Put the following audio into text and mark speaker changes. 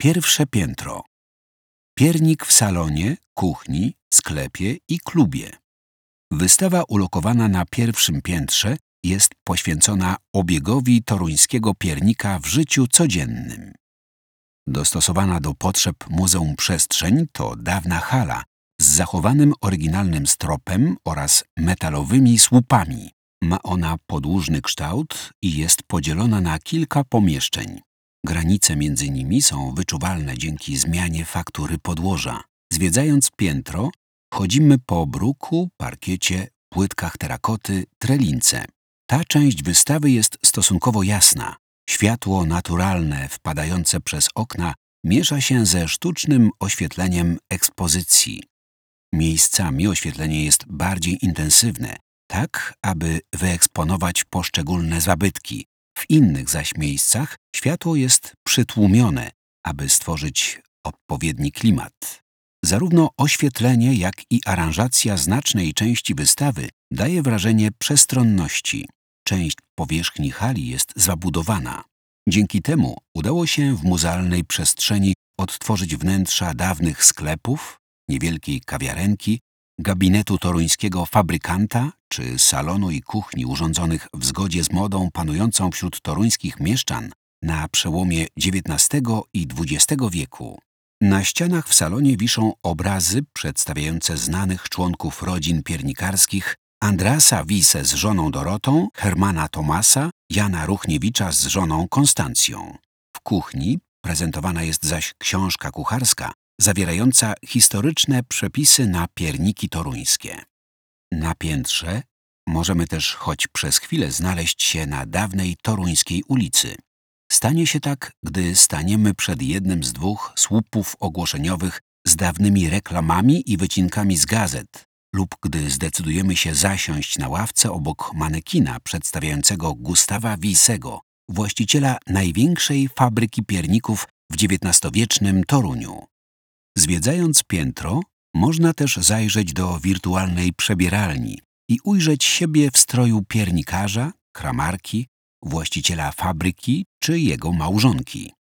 Speaker 1: Pierwsze piętro. Piernik w salonie, kuchni, sklepie i klubie. Wystawa ulokowana na pierwszym piętrze jest poświęcona obiegowi toruńskiego piernika w życiu codziennym. Dostosowana do potrzeb Muzeum Przestrzeń to dawna hala z zachowanym oryginalnym stropem oraz metalowymi słupami. Ma ona podłużny kształt i jest podzielona na kilka pomieszczeń. Granice między nimi są wyczuwalne dzięki zmianie faktury podłoża. Zwiedzając piętro, chodzimy po bruku, parkiecie, płytkach terakoty, trelince. Ta część wystawy jest stosunkowo jasna. Światło naturalne wpadające przez okna miesza się ze sztucznym oświetleniem ekspozycji. Miejscami oświetlenie jest bardziej intensywne, tak aby wyeksponować poszczególne zabytki. W innych zaś miejscach światło jest przytłumione, aby stworzyć odpowiedni klimat. Zarówno oświetlenie, jak i aranżacja znacznej części wystawy daje wrażenie przestronności. Część powierzchni hali jest zabudowana. Dzięki temu udało się w muzealnej przestrzeni odtworzyć wnętrza dawnych sklepów, niewielkiej kawiarenki, gabinetu toruńskiego fabrykanta czy salonu i kuchni urządzonych w zgodzie z modą panującą wśród toruńskich mieszczan na przełomie XIX i XX wieku. Na ścianach w salonie wiszą obrazy przedstawiające znanych członków rodzin piernikarskich Andreasa Wiese z żoną Dorotą, Hermana Thomasa, Jana Ruchniewicza z żoną Konstancją. W kuchni prezentowana jest zaś książka kucharska zawierająca historyczne przepisy na pierniki toruńskie. Na piętrze możemy też choć przez chwilę znaleźć się na dawnej toruńskiej ulicy. Stanie się tak, gdy staniemy przed jednym z dwóch słupów ogłoszeniowych z dawnymi reklamami i wycinkami z gazet, lub gdy zdecydujemy się zasiąść na ławce obok manekina przedstawiającego Gustawa Wiesego, właściciela największej fabryki pierników w XIX-wiecznym Toruniu. Zwiedzając piętro, można też zajrzeć do wirtualnej przebieralni i ujrzeć siebie w stroju piernikarza, kramarki, właściciela fabryki czy jego małżonki.